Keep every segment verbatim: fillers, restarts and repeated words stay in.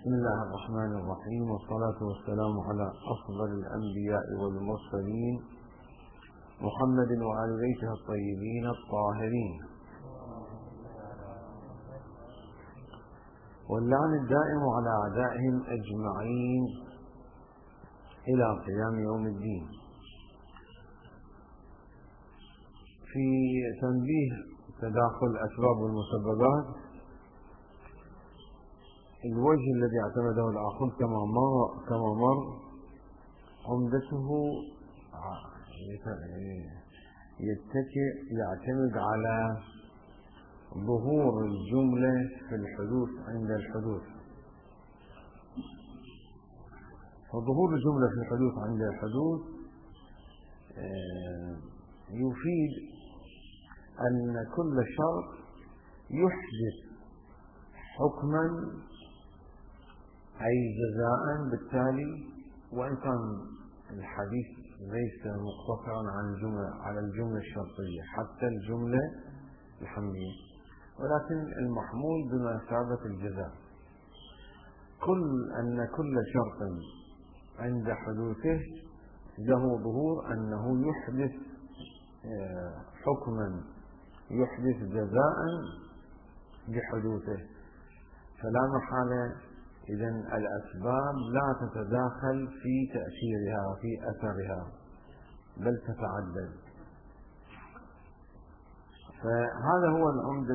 بسم الله الرحمن الرحيم، والصلاة والسلام على أفضل الأنبياء والمرسلين محمد وآل بيته الطيبين الطاهرين، واللعن الدائم على أعدائهم أجمعين إلى قيام يوم الدين. في تنبيه تداخل الأسباب والمسببات، الوجه الذي اعتمده الآخر كما مر كما مر عمدته يتكئ يعتمد على ظهور الجملة في الحدوث عند الحدوث، فظهور الجملة في الحدوث عند الحدوث يفيد أن كل شرط يحدث حكما أي جزاء، بالتالي وإن كان الحديث ليس مقتصرا عن الجملة على الجملة الشرطية حتى الجملة الحملية، ولكن المحمول بمثابة الجزاء. كل أن كل شرط عند حدوثه له ظهور أنه يحدث حكما يحدث جزاء بحدوثه، فلا محالة إذن الأسباب لا تتداخل في تأثيرها وفي أثرها بل تتعدد. فهذا هو العمدة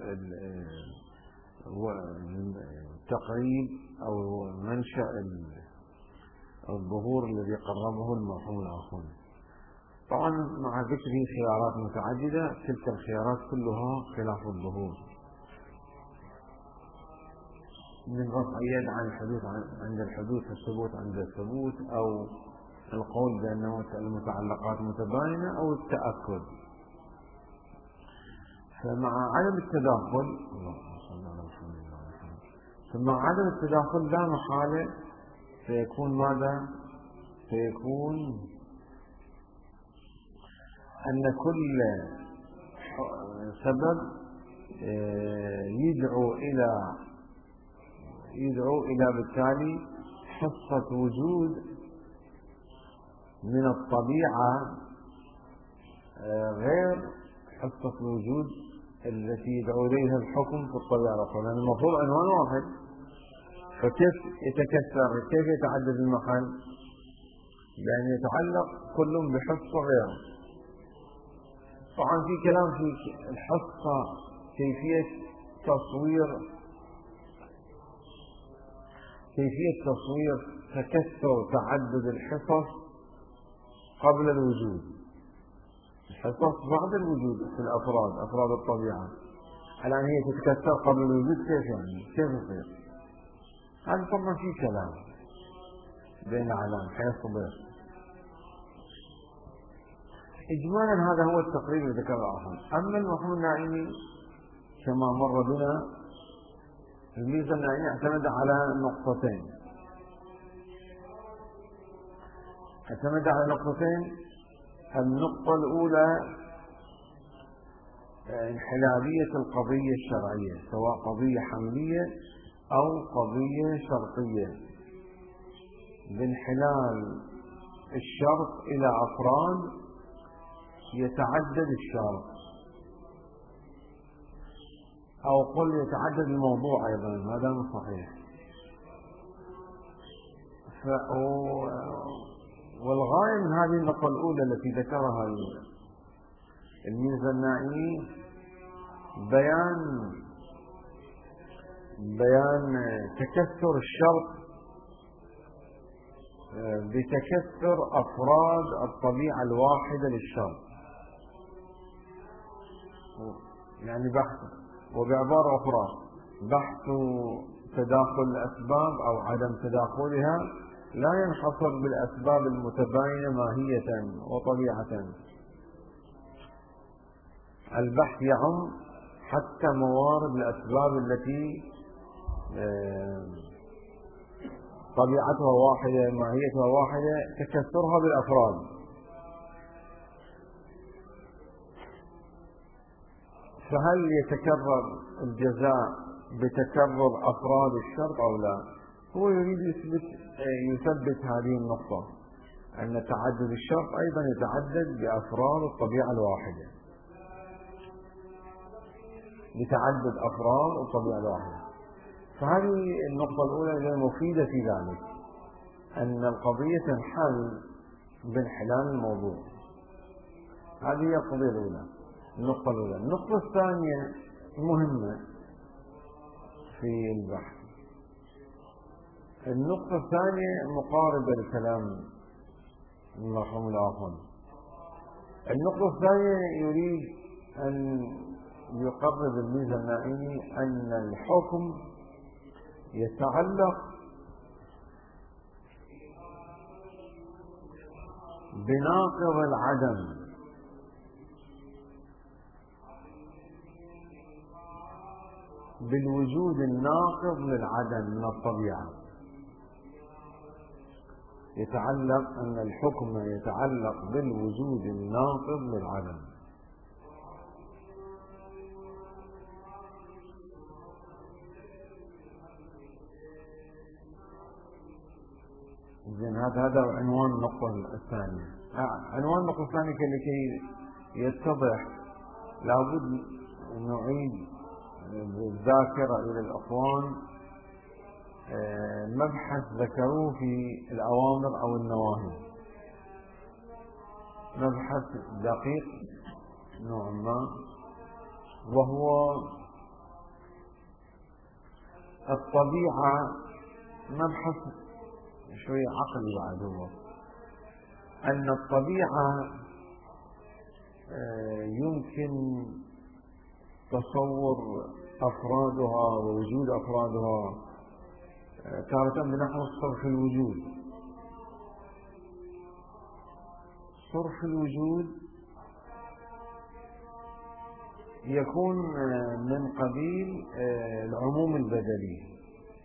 التقريب أو منشأ الظهور الذي قربه المرحوم الآخر. طبعا مع ذكر خيارات متعددة، تلك الخيارات كلها خلاف الظهور، من رفع يد عن الحدوث عند الحدوث، الثبوت عند الثبوت، أو القول بأن المتعلقات متباينة، أو التأكد. فمع عدم التداخل فمع عدم التداخل لا محالة سيكون ماذا؟ سيكون أن كل سبب يدعو إلى يدعو إلى بالتالي حصة وجود من الطبيعة غير حصة الوجود التي يدعو إليها الحكم في الطبيعة الأخرى، لأن المفروض عنوان واحد، فكيف يتكسر؟ كيف يتعدد المحل؟ يعني يتعلق كل بحصة غيره. طبعا في كلام في الحصة، كيفية تصوير كيفية تصوير تكسر تعدد الحصص قبل الوجود. الحصص بعد الوجود في الأفراد، أفراد الطبيعة، الآن هي تتكسر قبل الوجود، كيف يعني؟ كيف يصير؟ هذا طبعا في كلام بين علام حيصبر. إجمالا هذا هو التقرير الذي ذكره آخر. أما المفهوم النائمي كما مر بنا، الميزة النائمي اعتمد على نقطتين اعتمد على نقطتين النقطة الأولى انحلالية القضية الشرعية، سواء قضية حملية أو قضية شرطية، بانحلال الشرط إلى أفراد يتعدد الشرط، أو قل يتعدد الموضوع أيضا، هذا مش صحيح. والغاية من هذه النقطة الأولى التي ذكرها الميزة النائمي بيان بيان تكثر الشرط بتكثر أفراد الطبيعة الواحدة للشرط، يعني بحث، وبعبارة أخرى بحث تداخل الأسباب أو عدم تداخلها لا ينحصر بالأسباب المتباينة ماهية وطبيعة، البحث يعم حتى موارد الأسباب التي طبيعتها واحدة ماهيتها واحدة تكسرها بالأفراد. فهل يتكرر الجزاء بتكرر أفراد الشرط أو لا؟ هو يريد يثبت يثبت هذه النقطة، أن تعدد الشرط أيضا يتعدد بأفراد الطبيعة الواحدة، بتعدد أفراد الطبيعة الواحدة. فهذه النقطة الأولى هي مفيدة في ذلك، أن القضية تنحل بانحلال الموضوع. هذه هي القضية الأولى، النقطة الأولى. النقطة الثانية مهمة في البحث. النقطة الثانية مقاربة لكلام المرحوم الآخر. النقطة الثانية يريد أن يقرب الميزة النائمي أن الحكم يتعلق بناقض العدم، بالوجود الناقض للعدم من الطبيعة. يتعلق أن الحكم يتعلق بالوجود الناقض للعدم. زين، هذا هذا عنوان النقطة الثانية. عنوان النقطة الثانية لكي يتضح لابد نعيد بالذاكرة إلى الأخوان مبحث ذكروه في الأوامر أو النواهي، مبحث دقيق نوعا ما، وهو الطبيعة. مبحث شوية عقلي بعد، هو أن الطبيعة يمكن تصور أفرادها ووجود أفرادها تارة بنحو صرف الوجود. صرف الوجود يكون من قبيل العموم البدلي.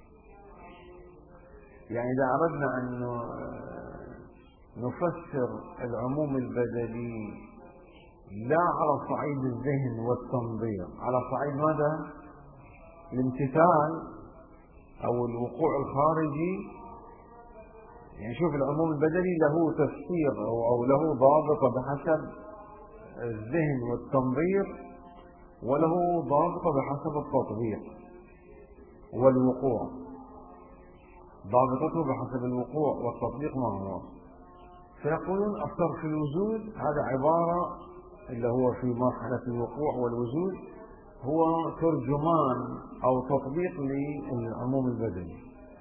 يعني إذا أردنا أن نفسر العموم البدلي لا على صعيد الذهن والتنظير، على صعيد ماذا؟ الامتثال أو الوقوع الخارجي. يعني شوف، العموم البدلي له تفسير أو له ضابطة بحسب الذهن والتنظير، وله ضابطة بحسب التطبيق والوقوع. ضابطته بحسب الوقوع والتطبيق ما هو؟ فيقولون الصرف الوجود هذا عبارة اللي هو في مرحلة الوقوع والوجود هو ترجمان أو تطبيق للعموم البدني.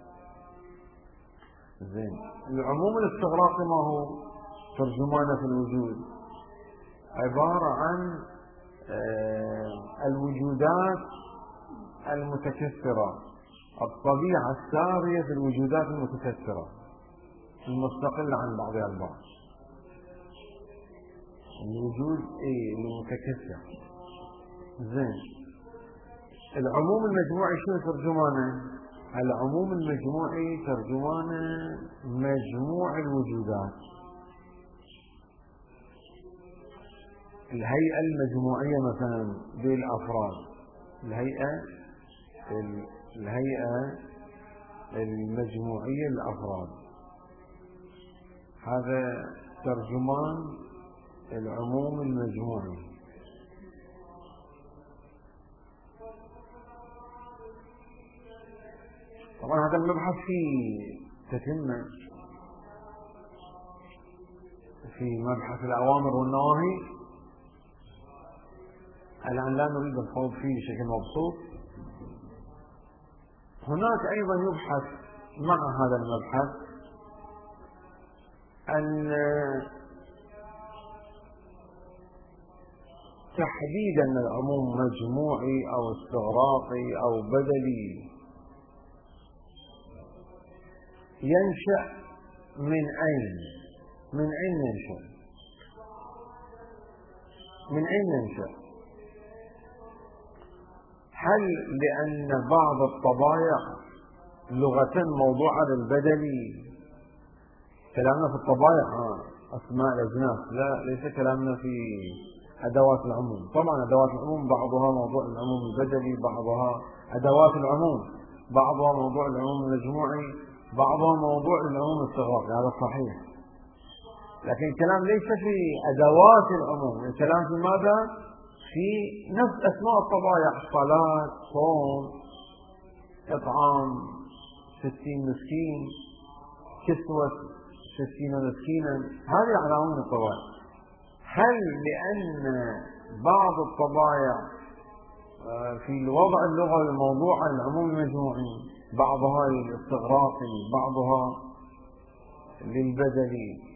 زين، العموم الاستغراقي ما هو؟ ترجمانه في الوجود عبارة عن الوجودات المتكثرة، الطبيعة السارية في الوجودات المتكثرة المستقلة عن بعضها البعض. الوجود ايه المتكثر. زين، العموم المجموعي شنو ترجمانه؟ العموم المجموعي ترجمانه مجموع الوجودات، الهيئة المجموعية مثلا بالأفراد، الهيئة الهيئة المجموعية للأفراد، هذا ترجمان العموم المجموعي. طبعا هذا المبحث فيه تتمة في مبحث الأوامر والنواهي. الآن لا نريد الخوض فيه بشكل مبسوط. هناك أيضا يبحث مع هذا المبحث أن تحديد أن العموم مجموعي أو استغراقي أو بدلي ينشأ من أين؟ من أين ينشأ؟ من أين ينشأ؟ هل لأن بعض الطبائع لغة موضوعة للبدلي؟ كلامنا في الطبائع أسماء الأجناس، لا، ليس كلامنا في أدوات العموم. طبعا أدوات العموم بعضها موضوع العموم البدلي، بعضها أدوات العموم، بعضها موضوع العموم المجموعي، بعضها موضوع العموم الاستغراقي، هذا صحيح. لكن الكلام ليس في أدوات العموم، الكلام في ماذا؟ في نفس أسماء الطبائع: صلاة، صوم، إطعام ستين مسكين، كسوة ستين مسكينا، هذه على عموم الطبائع. هل لأن بعض الطبائع في الوضع اللغوي الموضوع العموم المجموعي، بعضها للاستغراقي، بعضها للبدلي،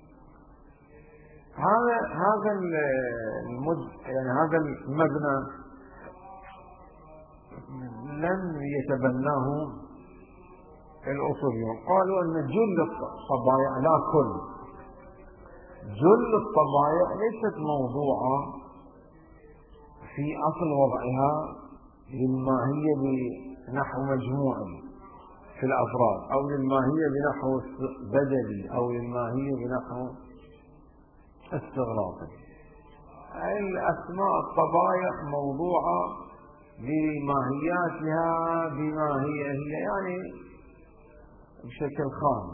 هذا هذا المد يعني هذا المبنى لم يتبناه الأصوليون. قالوا أن جل الطبائع، لا كل، جل الطبائع ليست موضوعة في أصل وضعها للماهية بنحو مجموعي في الأفراد، أو للماهية بنحو بدلي، أو للماهية بنحو استغراقي. الأسماء الطبائع موضوعة لماهياتها بما هي هي، يعني بشكل خام.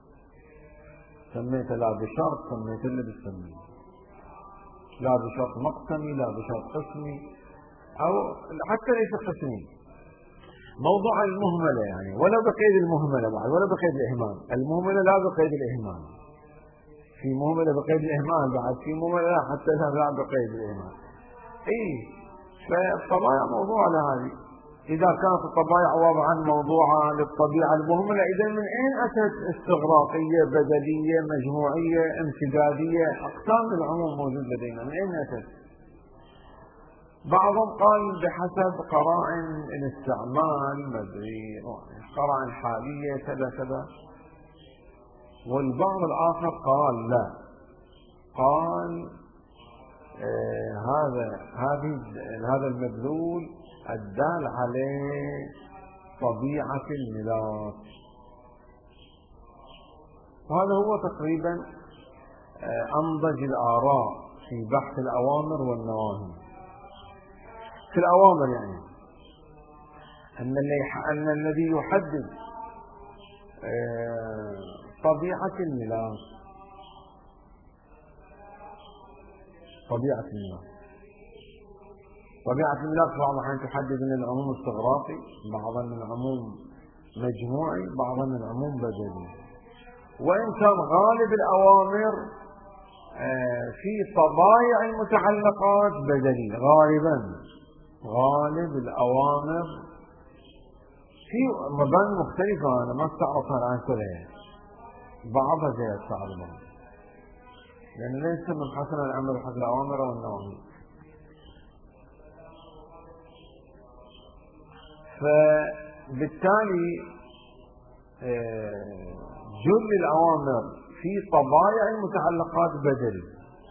سميت لا بشرط، سميت الا بالسمي، لا بشرط مقسمي، لا بشرط قسمي، او حتى ليس قسمي. موضوع المهملة يعني، ولا بقيد المهملة بعد، ولا بقيد الإهمال. المهملة لا بقيد الإهمال، في مهملة بقيد الإهمال بعد، في مهملة حتى لا بقيد الإهمال. اي فالطبائع موضوع لهذه. إذا كانت الطبائع وضعا موضوعة للطبيعة المهملة، إذا من أين أتت استغراقية، بدلية، مجموعية، امتدادية؟ أقسام العموم موجود لدينا، من أين أتت؟ بعضهم قال بحسب قرائن الاستعمال، مدري قرائن حالية كذا كذا، والبعض الآخر قال لا، قال آه هذا هذه هذا المدلول الدال عليه طبيعة الملاك. وهذا هو تقريبا آه أنضج الآراء في بحث الأوامر والنواهي. في الأوامر يعني أن, أن الذي يحدد آه طبيعة الملاك، طبيعة الملاك طبيعة الملاك بعض الأحيان تحدد من العموم استغراقي، بعضا من العموم مجموعي، بعضا من العموم بدلي. وإن كان غالب الأوامر في طبائع المتعلقات بدلي، غالبا غالب الأوامر في مباني مختلفة أنا ما استعرضها الآن كلها، بعضها جاء استعرضها، لأن يعني ليس من حسن الأمر حسب الأوامر والنواهي. فبالتالي جل الأوامر في طبائع المتعلقات بدل،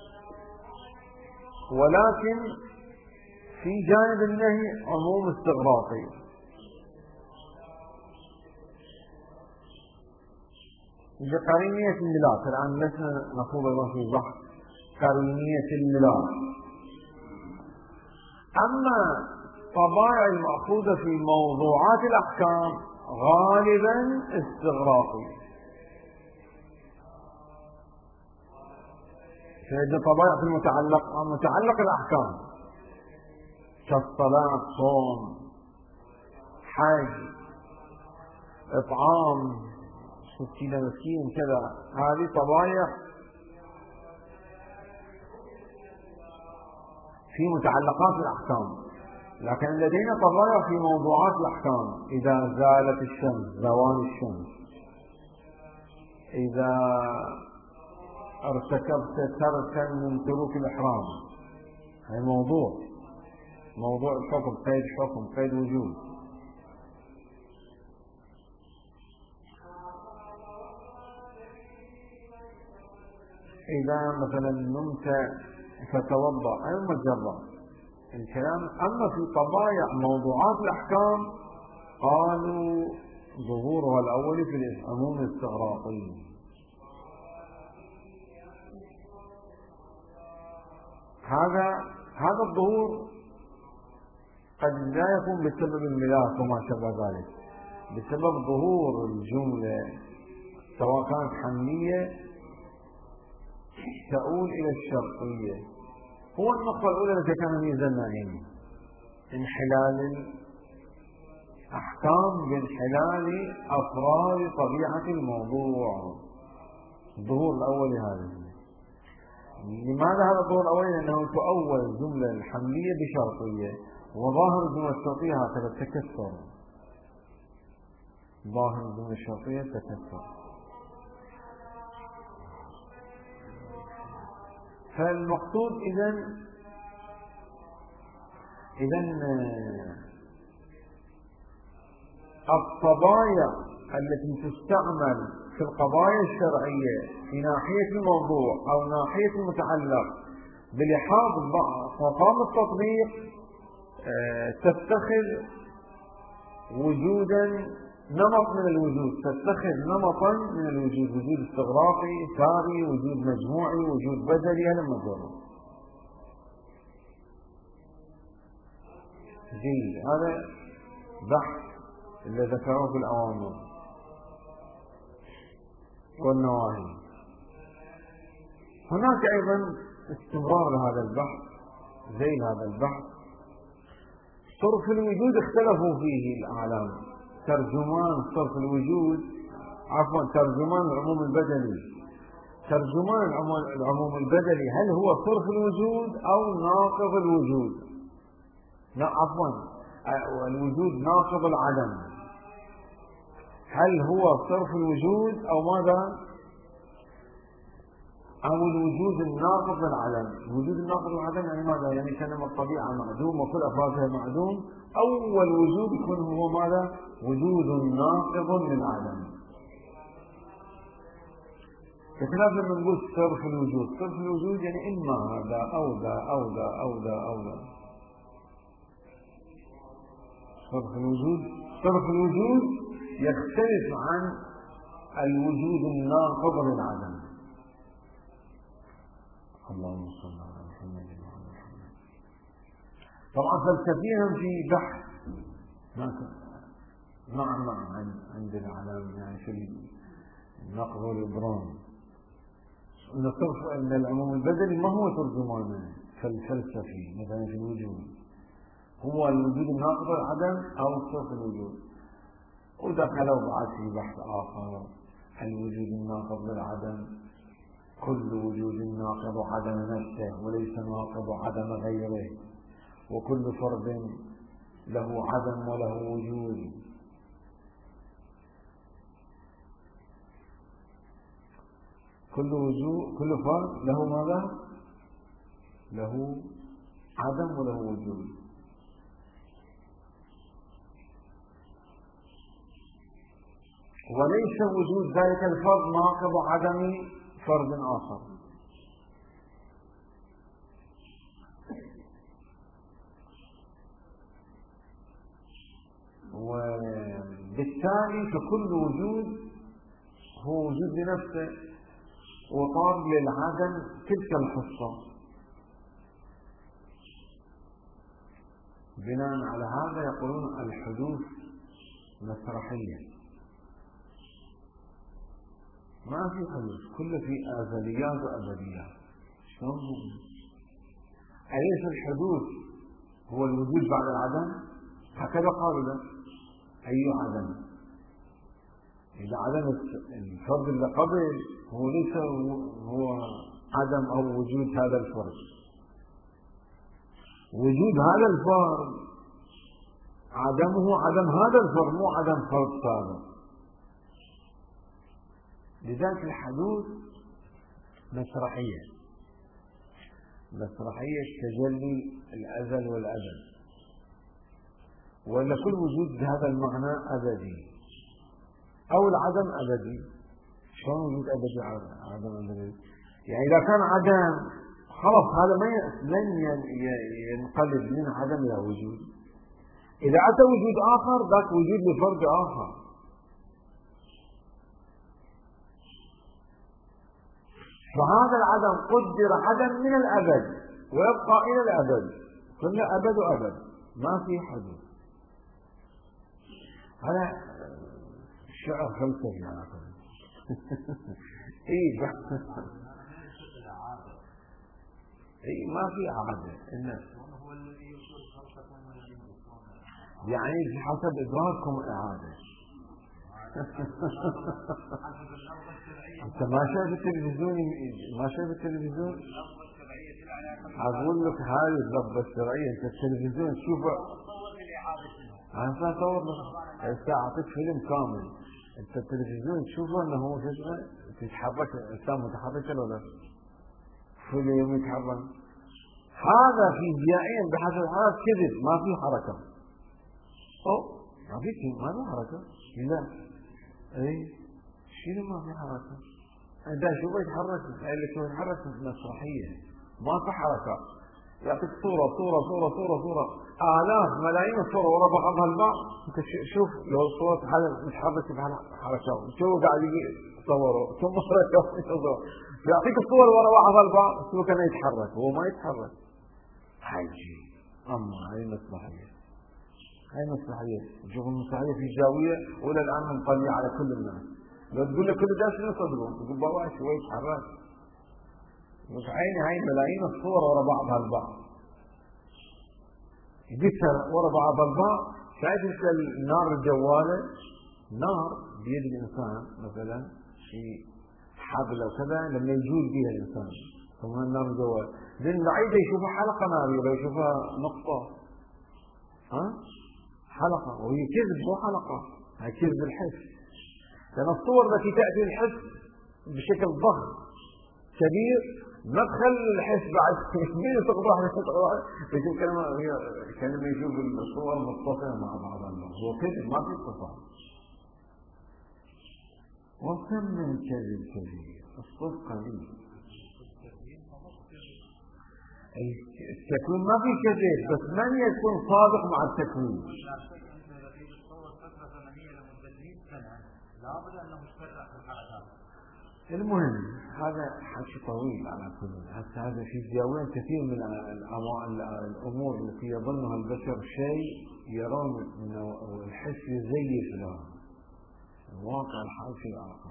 ولكن في جانب النهي عموم استغراقي. بقرينية الملاك، الآن لسنا نخوض أيضا في بحث قرينية الملاك. أما الطبائع المأخوذة في موضوعات الأحكام غالبا استغراقي. فإذا طبائع في المتعلق متعلق الأحكام كالصلاة، صوم، حج، إطعام ستين مسكين كذا، هذه طبائع في متعلقات الأحكام. لكن لدينا طبائع في موضوعات الأحكام: إذا زالت الشمس، زوال الشمس، إذا ارتكبت تركا من تروك الإحرام، هذا موضوع موضوع الحكم، قيد حكم، قيد وجود. إذا مثلا نمت فتوضأ، أي مجرد الكلام. أما في طبائع موضوعات الأحكام قالوا ظهورها الأول في العموم الاستغراقي. هذا هذا الظهور قد لا يكون بسبب الملاك وما شابه ذلك، بسبب ظهور الجملة سواء كانت حملية تؤول إلى الشرطية. هو النقطة الأولى التي كان ميزنا هنا انحلال الأحكام بانحلال أفراد طبيعة الموضوع. الظهور الأولي هذا. لماذا هذا الظهور الأولي؟ لأنه تؤول الجملة الحملية بشرطية، وظاهر الجملة الشرطية هكذا تكسر. ظاهر الجملة الشرطية تكسر. فالمقصود إذن إذن الطبايع التي تستعمل في القضايا الشرعية في ناحية الموضوع أو ناحية المتعلق بلحاظ مقام التطبيق تتخذ وجودا نمط من الوجود، تتخذ نمطا من الوجود، وجود استغراقي، ثاري، وجود مجموعي، وجود بدلي، هذا المجرد. جيد. هذا بحث اللي ذكروه في الأوامر والنواهي. هناك أيضا استمرار لهذا البحث زي هذا البحث. صرف الوجود اختلفوا فيه الأعلام. ترجمان صرف الوجود عفوا ترجمان العموم البدلي ترجمان العموم البدلي هل هو صرف الوجود أو ناقض الوجود؟ لا عفوا الوجود ناقض العدم. هل هو صرف الوجود أو ماذا؟ أو الوجود الناقض للعدم. الوجود الناقض للعدم يعني ماذا؟ يعني كانما الطبيعة معدوم وكل أفرادها معدوم، أول وجود يكون هو ماذا؟ وجود ناقض للعدم. بخلاف لما نقول صرف الوجود، صرف الوجود يعني إما هذا أو ذا أو ذا أو ذا أو ذا. صرف الوجود صرف الوجود يختلف عن الوجود الناقض للعدم. اللهم صل على محمد وعلى محمد. طبعا فلسفيا في بحث مع مع عندنا على يعني في النقض والإبرام ان صرف ان العموم البدلي ما هو ترجمانه فالفلسفي مثلا في الوجود هو الوجود الناقض للعدم او صرف الوجود. ودخلوا بعد في بحث آخر الوجود الناقض للعدم كل وجود ناقض عدم نفسه وليس ناقض عدم غيره، وكل فرد له عدم وله وجود. كل وجود كل فرد له ماذا؟ له عدم وله وجود. وليس وجود ذلك الفرد ناقض عدم فرد آخر. وبالتالي فكل وجود هو وجود لنفسه وطار للعدم تلك الحصة. بناء على هذا يقولون الحدوث مسرحية، ما في حدوث، كله في أزليات وأبديات. شلون؟ أليس الحدوث هو الوجود بعد العدم؟ هكذا قالوا له. أي عدم؟ إذا عدم الفرد اللي قبل هو ليس هو عدم أو وجود هذا الفرد. وجود هذا الفرد عدمه عدم هذا الفرد، مو عدم فرد سابق. لذلك الحدوث مسرحية، مسرحية تجلي الأزل والأبد، ولا كل وجود بهذا المعنى أبدي أو العدم أبدي. شلون وجود أبدي عدم أبدي؟ يعني إذا كان عدم خلاص هذا ما لن ينقلب من عدم إلى وجود. إذا أتى وجود آخر ذاك وجود لفرد آخر. فهذا العدم قدر عدم من الأبد ويبقى إلى الأبد، كله أبد وأبد ما في حدوث. هذا شعر فلسفي على كل. اي اي ما في عادة الناس يعني حسب ادراككم اعادة. انت ما شايف التلفزيون؟ ما شايف التلفزيون؟ اقول لك هاي اللفظة الشرعية. انت التلفزيون تشوفه انا اصور لك هسه اعطيك فيلم كامل. انت التلفزيون تشوفه انه هو شو اسمه تتحرك انسان متحرك ولا لا؟ فيلم يتحرك. هذا فيزيائيا بحسب الحالات كذب، ما في حركة. او ما في شيء، ما في حركة. لا اي شنو ما في حركة؟ انت شوفه يتحرك، قال لك شو يتحرك مسرحية ما في حركة. يعطيك صورة صورة صورة صورة صورة آلاف ملايين الصور ورا بعضها البعض. انت شوف لو صورة حدا متحرك بهالحركة شو قاعد يصوره ثم حركة يعطيك الصور ورا بعضها البعض شو كان يتحرك هو ما يتحرك. هاي شيء اما هاي مسرحية. هاي مسرحية. شوف المسرحية في جاوية ولا الآن مطلع على كل الناس. لو تقول لك كل الناس شنو يصدقون؟ تقول بابا شوي يتحرك. مش عيني هاي ملايين الصور ورا بعضها البعض. يدسها ورا بعضها البعض. شايف انت النار الجوالة؟ نار بيد الانسان مثلا في حبل وكذا لما يجول بها الانسان ثم النار الجوالة. لان العيد يشوفها حلقة نارية يشوفها نقطة. ها؟ حلقة وهي كذب مو حلقة. هاي كذب الحس. لان الصور التي تأتي الحس بشكل ضخم كبير ما تخلي الحس بعد مين تقطع تقطع يشوف كلمة كلمة يشوف الصور متصلة مع بعضها. هو كذب ما في اتصال. وكم من كذب كبير الصدق قليل. التكوين ما في كذب بس من يكون صادق مع التكوين. المهم هذا حكي طويل على كل. حتى هذا في زاوية كثير من الأمور التي يظنها البشر شيء يرون أنه الحس يزيف له الواقع الحال في الآخر.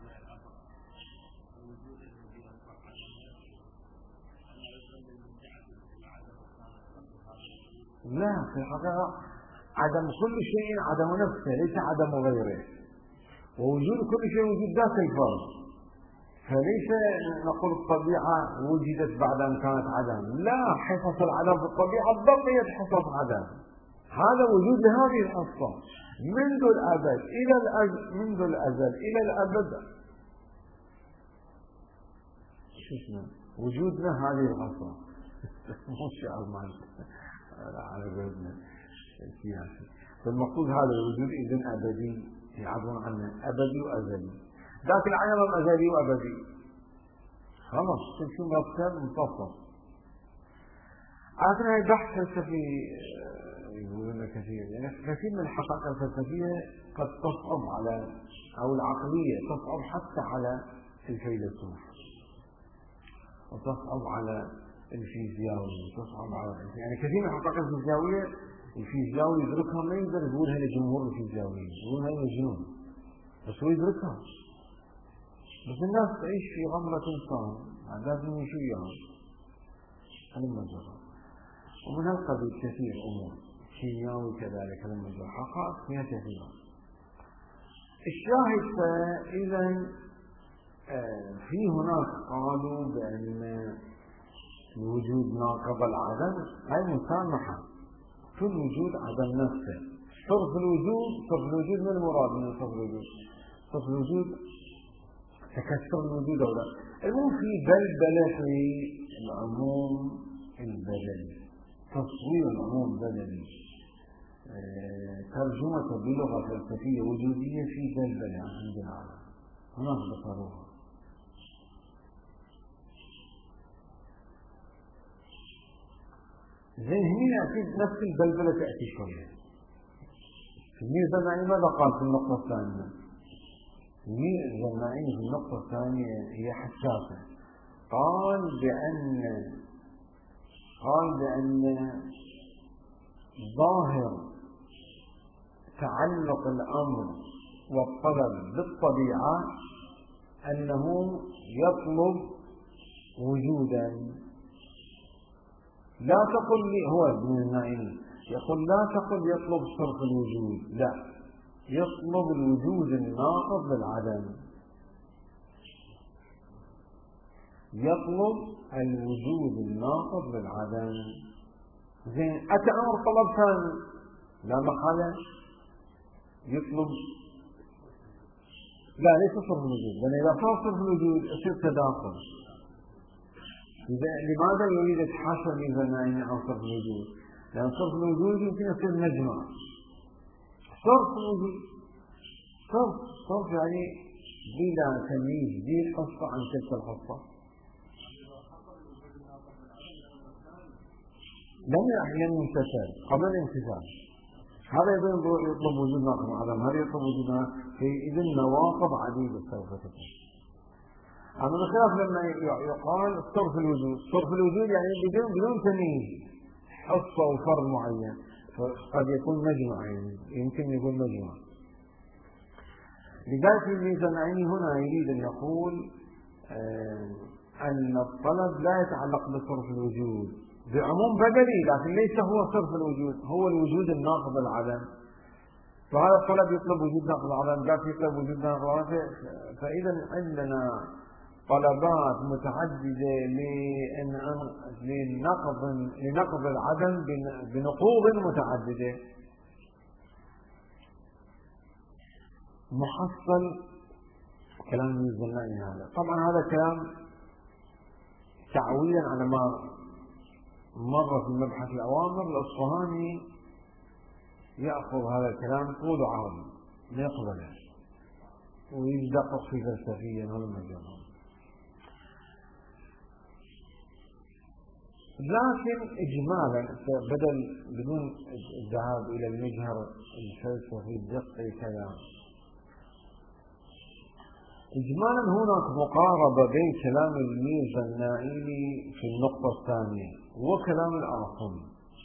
لا في الحقيقة عدم كل شيء عدم نفسه ليس عدم غيره. ووجود كل شيء وجود ذات الفرد. فليس نقول الطبيعة وجدت بعد أن كانت عدم. لا حصص العدم في الطبيعة بقيت حصص عدم. هذا وجود لهذه الحصة منذ الأبد إلى الأزل. منذ الأزل إلى الأبد شو اسمه وجودنا هذه الحصة. مو شعر مال على قولنا السياسي. فالمقصود هذا الوجود إذن أبدي يعبرون عنه أبدي وأزلي. ذاك العالم أزلي وأبدي خلاص كل شيء مرتب مفصل. عادة هاي بحث فلسفي يقولون كثير. يعني كثير من الحقائق الفلسفية قد تصعب على أو العقلية تصعب حتى على الفيلسوف وتصعب على الفيزياوي وتصعب على يعني كثير من الحقائق الفيزيائية الفيزياوي يدركها ما يقدر يقولها لجمهور الفيزيائيين يقولها مجنون بس هو يدركها. بس الناس تعيش في غمرة إنسان لازم يمشوا وياهم. لما جرى ومن هالقبيل كثير أمور كيمياوي كذلك لما جرى حقائق فيها كثيرة. الشاهد فإذا في هناك قالوا بأن الوجود ناقض العدم هاي مسامحة. كل وجود عدم نفسه. صرف الوجود صرف الوجود من المراد من صرف الوجود؟ صرف الوجود تكسر الوجود أو لا. المهم في بلبلة في العموم البدني تصوير العموم البدني ترجمة بلغة فلسفية وجودية في بلبلة عند العالم هناك ذكروها. زين هنا أكيد نفس البلبلة تأتي شوية. المير زماني ماذا قال في النقطة الثانية؟ المير زماني في النقطة الثانية هي حساسة. قال بأن قال بأن ظاهر تعلق الأمر والطلب بالطبيعة أنه يطلب وجودا. لا تقل لي، هو ابن النعيمي يقول لا تقل يطلب صرف الوجود، لا، يطلب الوجود الناقض للعدم، يطلب الوجود الناقض للعدم. زين، أتى أمر طلب ثاني لا محالة يطلب، لا ليس صرف الوجود، لأن إذا صار صرف الوجود يصير تداخل. لماذا يريد يتحاشى ميزة النعيمي عن صرف الوجود؟ لأن صرف الوجود يمكن يصير مجمع. صرف الوجود صرف صرف يعني بلا تمييز ذي الحصة عن تلك الحصة. لم ينفصل قبل الانفصال، هذا يطلب وجود ناقض العدم، هذا يطلب وجود في إذن نواقض عديدة سوف تكون. أما بخلاف لما يقال صرف الوجود، صرف الوجود يعني بدون بدون تمييز حصة وفرد معين، فقد يكون مجمع، يعني يمكن يكون مجمع. لذلك الميزة النعيمي هنا يريد أن يقول آه أن الطلب لا يتعلق بصرف الوجود بعموم بدني، لكن ليس هو صرف الوجود، هو الوجود الناقض العدم. فهذا الطلب يطلب وجود ناقض العدم، ذاك يطلب وجود ناقض العدم. فإذا عندنا طلبات متعددة لنقض لنقض العدم بنقوض متعددة. محصل كلام الميزة النعيمي هذا، طبعا هذا كلام تعويلا على ما مر في مبحث الأوامر. الأصفهاني يأخذ هذا الكلام طول عرض لا يقبله ويدقق فيه فلسفيا ولا مجرد. لكن إجمالا بدل بدون الذهاب إلى المجهر الفلسفي الدقي كذا، إجمالا هناك مقاربة بين كلام الميزة النعيمي في النقطة الثانية وكلام الآخر.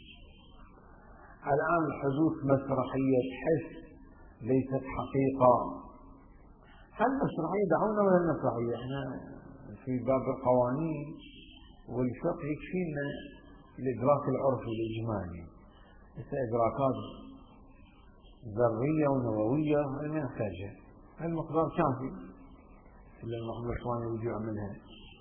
الآن الحدوث مسرحية حس ليست حقيقة. هل مسرحية دعونا ولا المسرحية؟ احنا في باب القوانين والفقه يكفينا الإدراك العرفي الإجمالي، مثل إدراكات ذرية ونووية ما نحتاجها، هالمقدار كافي إلا المقدار الإخواني يجوا يعملها.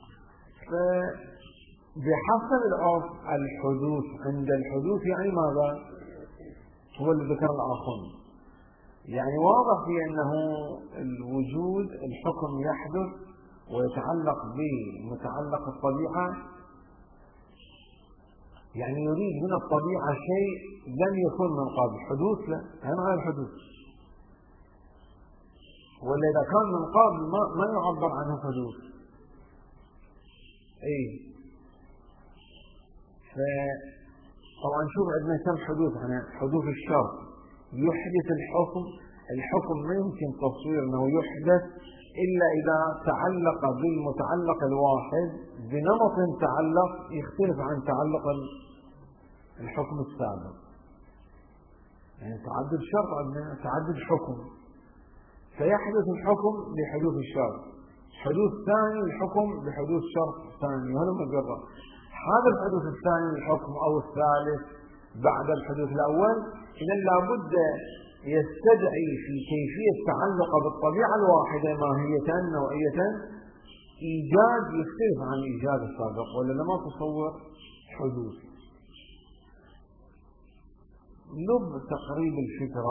فبحسب العرف الحدوث عند الحدوث يعني ماذا؟ هو اللي ذكر الآخر، يعني واضح في أنه الوجود الحكم يحدث ويتعلق بمتعلق الطبيعة، يعني يريد من الطبيعة شيء لم يكن من قبل. حدوث لا، أهم على الحدوث، ولا إذا كان من قبل ما, ما يعبر عنه حدوث. إيه، فطبعا شوف عندنا كم حدوث، يعني حدوث الشرط يحدث الحكم، الحكم ما يمكن تصوير أنه يحدث إلا إذا تعلق بالمتعلق الواحد بنمط تعلق يختلف عن تعلق الحكم السابق. يعني تعدد شرط عندنا تعدد حكم، فيحدث الحكم بحدوث الشرط، حدوث ثاني الحكم بحدوث شرط ثاني، وهذا مجرد هذا الحدوث الثاني الحكم أو الثالث بعد الحدوث الأول إذا لابد يستدعي في كيفية تعلق بالطبيعة الواحدة ماهية نوعية إيجاد يختلف عن إيجاد السابق، ولا لما تصور حدوث. لب تقريب الفكرة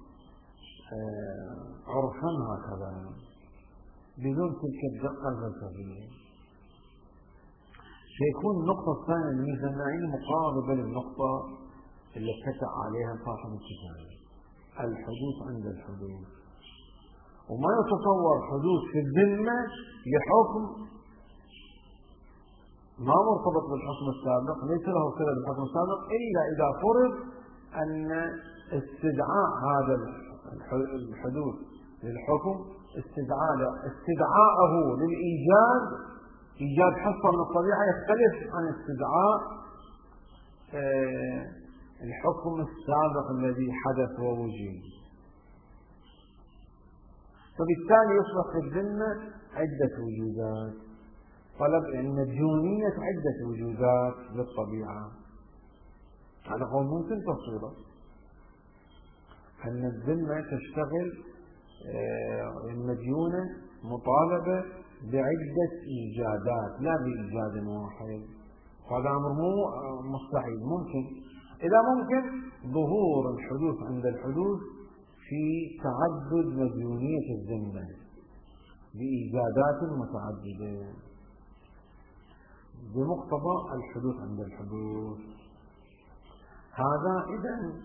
عرفا هكذا بدون تلك الدقة الفلسفية، سيكون النقطة الثانية الميزة النعيمي مقاربة للنقطة اللي اتكأ عليها صاحب الكتاب، الحدوث عند الحدوث. وما يتصور حدوث في الذمة لحكم ما مرتبط بالحكم السابق، ليس له صلة بالحكم السابق إلا إذا فرض أن استدعاء هذا الحدوث للحكم استدعاء استدعاءه للإيجاد إيجاد حصة من الطبيعة يختلف عن استدعاء الحكم السابق الذي حدث ووجد. فبالتالي يصبح في الذمة عدة وجودات، طلب أن مديونية عدة وجودات للطبيعة. هذا قول ممكن تفصيله، أن الذمة تشتغل المديونة مطالبة بعدة إيجادات لا بإيجاد واحد. هذا أمر مو مستحيل، ممكن. إذا ممكن ظهور الحدوث عند الحدوث في تعدد مديونية الذمة بإيجادات متعددة بمقتضى الحدوث عند الحدوث. هذا إذن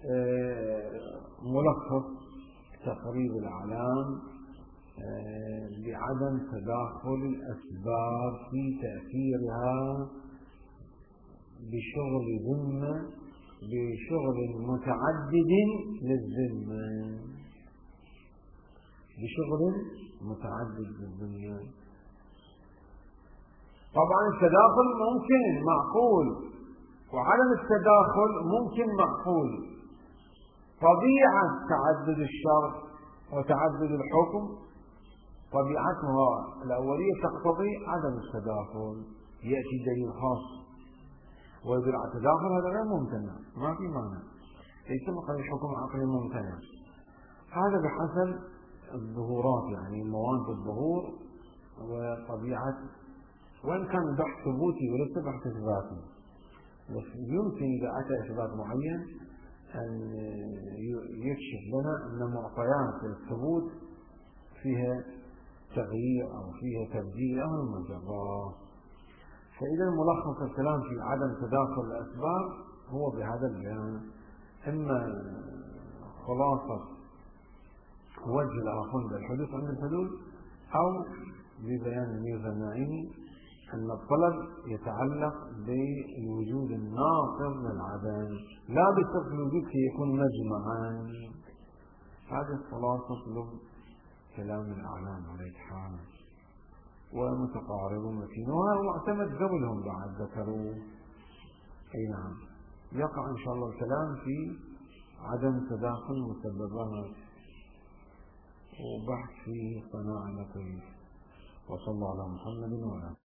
ملخص تقريب الأعلام لعدم تداخل الأسباب في تأثيرها بشغل ذمة بشغل متعدد للذمة بشغل متعدد للذمة. طبعا التداخل ممكن معقول، وعدم التداخل ممكن معقول. طبيعة تعدد الشرط وتعدد الحكم طبيعتها الأولية تقتضي عدم التداخل، يأتي دليل خاص ويدل على التداخل، هذا غير ممتنع، ما في مانع، ليس مقام الحكم عقلي ممتنع. هذا بحسب الظهورات، يعني مواد الظهور وطبيعة، وإن كان بحث ثبوتي وليس بحث إثباتي، بس يمكن إذا أتى إثبات معين أن يكشف لنا أن معطيات الثبوت فيها تغيير أو فيها تبديل أو المجرى. فإذا ملخص الكلام في عدم تداخل الأسباب هو بهذا البيان، إما خلاصة وجه الآخر بالحدوث عند الحدوث، أو ببيان الميرزا النعيمي أن الطلب يتعلق بالوجود الناقض للعدم لا بصرف الوجود كي يكون مجمعا. هذه خلاصة كلام الأعلام عليه حال، ومتقارب ومتين، وهذا معتمد قبلهم بعد ذكروا. أي نعم، يقع إن شاء الله الكلام في عدم تداخل مسببات وبحث في صناعة لطيف. وصلى الله على محمد وعلى